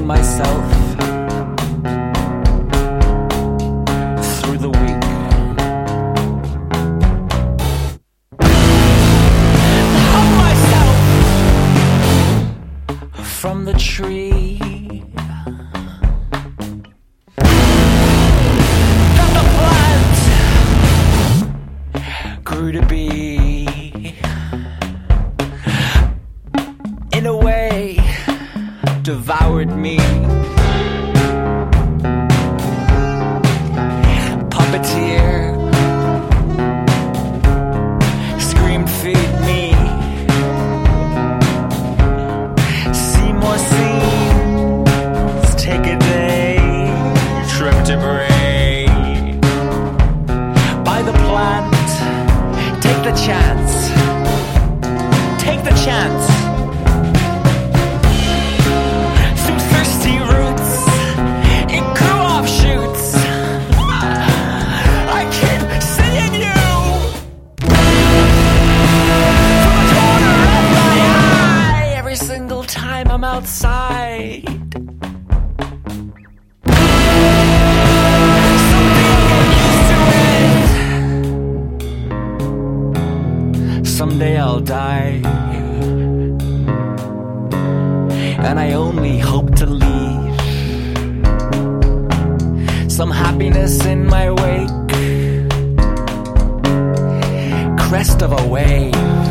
humbling myself through the week. Hung myself from the tree that the plant grew to be. In a way, devoured me. Puppeteer, screamed feed me. See more scenes, take a day, trip to Bray. Buy the plant, take the chance. Take the chance. Time I'm outside, someday I'll get used to it. Someday I'll die, and I only hope to leave some happiness in my wake, crest of a wave.